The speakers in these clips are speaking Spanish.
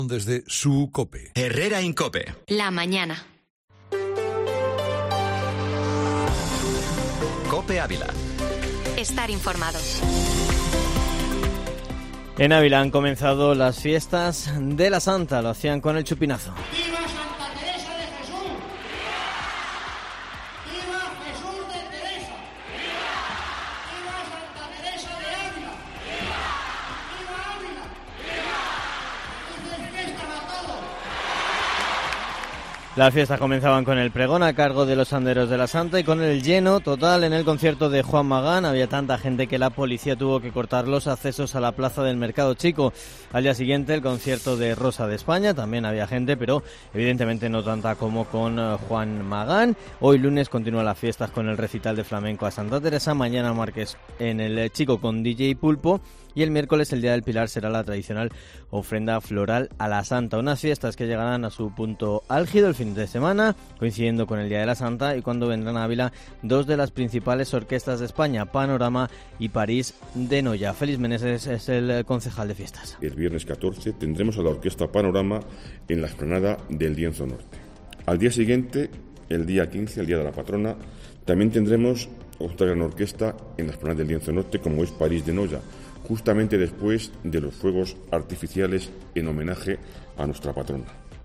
Desde su COPE. Herrera Incope. La mañana. COPE Ávila. Estar informado. En Ávila han comenzado las fiestas de la Santa, lo hacían con el chupinazo. ¡Viva Santa Teresa de Jesús! ¡Viva Jesús de Teresa! ¡Viva Santa Teresa de Ávila! ¡Viva Ávila! ¡Felices fiestas a todos! Las fiestas comenzaban con el pregón a cargo de los anderos de la Santa y con el lleno total en el concierto de Juan Magán. Había tanta gente que la policía tuvo que cortar los accesos a la plaza del Mercado Chico. Al día siguiente el concierto de Rosa de España, también había gente, pero evidentemente no tanta como con Juan Magán. Hoy lunes continúan las fiestas con el recital de flamenco a Santa Teresa, mañana Márquez en el Chico con DJ Pulpo. Y el miércoles, el Día del Pilar, será la tradicional ofrenda floral a la Santa. Unas fiestas que llegarán a su punto álgido el fin de semana, coincidiendo con el Día de la Santa, y cuando vendrán a Ávila dos de las principales orquestas de España, Panorama y París de Noya. Félix Meneses es el concejal de fiestas. El viernes 14 tendremos a la orquesta Panorama en la explanada del Lienzo Norte. Al día siguiente, el día 15, el Día de la Patrona, también tendremos otra gran orquesta en la explanada del Lienzo Norte, como es París de Noya, justamente después de los fuegos artificiales en homenaje a nuestra patrona.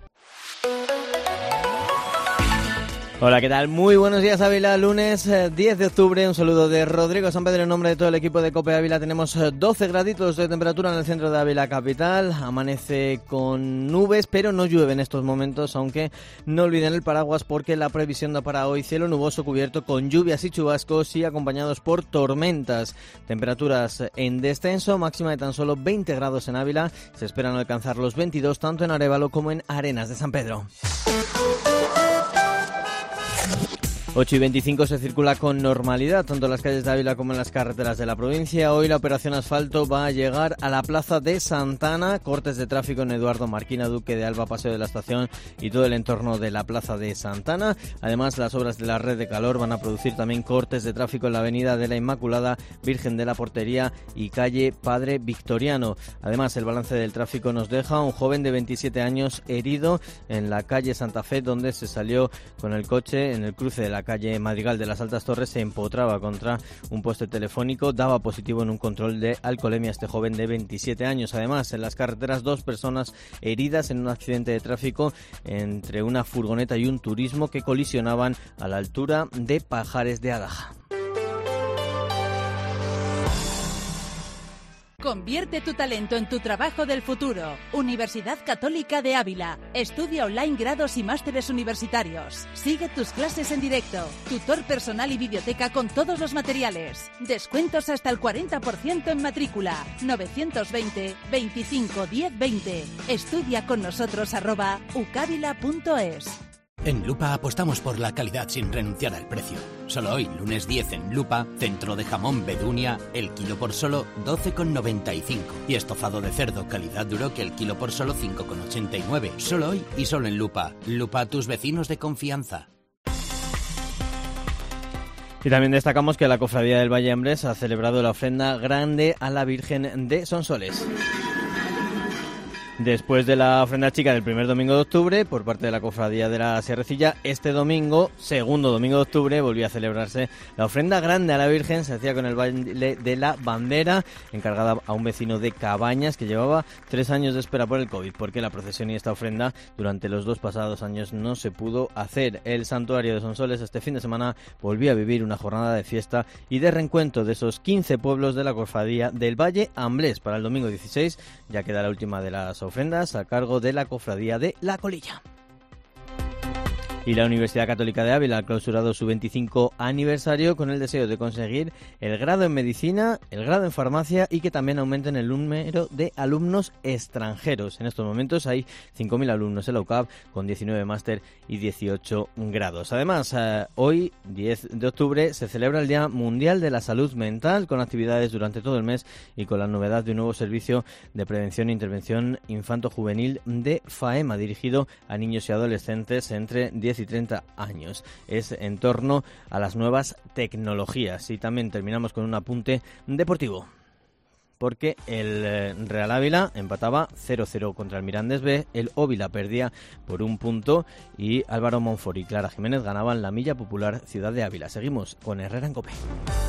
Hola, ¿qué tal? Muy buenos días, Ávila. Lunes 10 de octubre, un saludo de Rodrigo San Pedro en nombre de todo el equipo de COPE Ávila. Tenemos 12 graditos de temperatura en el centro de Ávila capital. Amanece con nubes, pero no llueve en estos momentos, aunque no olviden el paraguas porque la previsión da para hoy cielo nuboso cubierto con lluvias y chubascos y acompañados por tormentas. Temperaturas en descenso, máxima de tan solo 20 grados en Ávila. Se esperan alcanzar los 22 tanto en Arévalo como en Arenas de San Pedro. 8:25 se circula con normalidad, tanto en las calles de Ávila como en las carreteras de la provincia. Hoy la operación asfalto va a llegar a la plaza de Santana, cortes de tráfico en Eduardo Marquina, Duque de Alba, Paseo de la Estación y todo el entorno de la plaza de Santana. Además, las obras de la red de calor van a producir también cortes de tráfico en la avenida de la Inmaculada, Virgen de la Portería y calle Padre Victoriano. Además, el balance del tráfico nos deja un joven de 27 años herido en la calle Santa Fe, donde se salió con el coche en el cruce de la calle Madrigal de las Altas Torres, se empotraba contra un poste telefónico, daba positivo en un control de alcoholemia este joven de 27 años. Además, en las carreteras, 2 personas heridas en un accidente de tráfico entre una furgoneta y un turismo que colisionaban a la altura de Pajares de Adaja. Convierte tu talento en tu trabajo del futuro. Universidad Católica de Ávila. Estudia online grados y másteres universitarios. Sigue tus clases en directo. Tutor personal y biblioteca con todos los materiales. Descuentos hasta el 40% en matrícula. 920 25 10 20. Estudia con nosotros @ucavila.es. En Lupa apostamos por la calidad sin renunciar al precio. Solo hoy, lunes 10 en Lupa, centro de jamón Bedunia, el kilo por solo 12,95. Y estofado de cerdo calidad duro, que el kilo por solo 5,89. Solo hoy y solo en Lupa. Lupa, tus vecinos de confianza. Y también destacamos que la Cofradía del Valle Ambrés ha celebrado la ofrenda grande a la Virgen de Sonsoles. Después de la ofrenda chica del primer domingo de octubre, por parte de la Cofradía de la Sierrecilla, este domingo, segundo domingo de octubre, volvió a celebrarse la ofrenda grande a la Virgen. Se hacía con el baile de la bandera, encargada a un vecino de Cabañas que llevaba 3 años de espera por el COVID, porque la procesión y esta ofrenda durante los 2 pasados años no se pudo hacer. El santuario de Sonsoles este fin de semana volvió a vivir una jornada de fiesta y de reencuentro de esos 15 pueblos de la Cofradía del Valle Ambrés. Para el domingo 16 ya queda la última de las ofrendas a cargo de la Cofradía de La Colilla. Y la Universidad Católica de Ávila ha clausurado su 25 aniversario con el deseo de conseguir el grado en medicina, el grado en farmacia y que también aumenten el número de alumnos extranjeros. En estos momentos hay 5.000 alumnos en la UCAV con 19 máster y 18 grados. Además, hoy, 10 de octubre, se celebra el Día Mundial de la Salud Mental con actividades durante todo el mes y con la novedad de un nuevo servicio de prevención e intervención infanto-juvenil de FAEMA dirigido a niños y adolescentes entre 10 y 30 años. Es en torno a las nuevas tecnologías. Y también terminamos con un apunte deportivo. porque el Real Ávila empataba 0-0 contra el Mirandés B, el Óvila perdía por 1 punto y Álvaro Monfort y Clara Jiménez ganaban la Milla Popular Ciudad de Ávila. Seguimos con Herrera en COPE.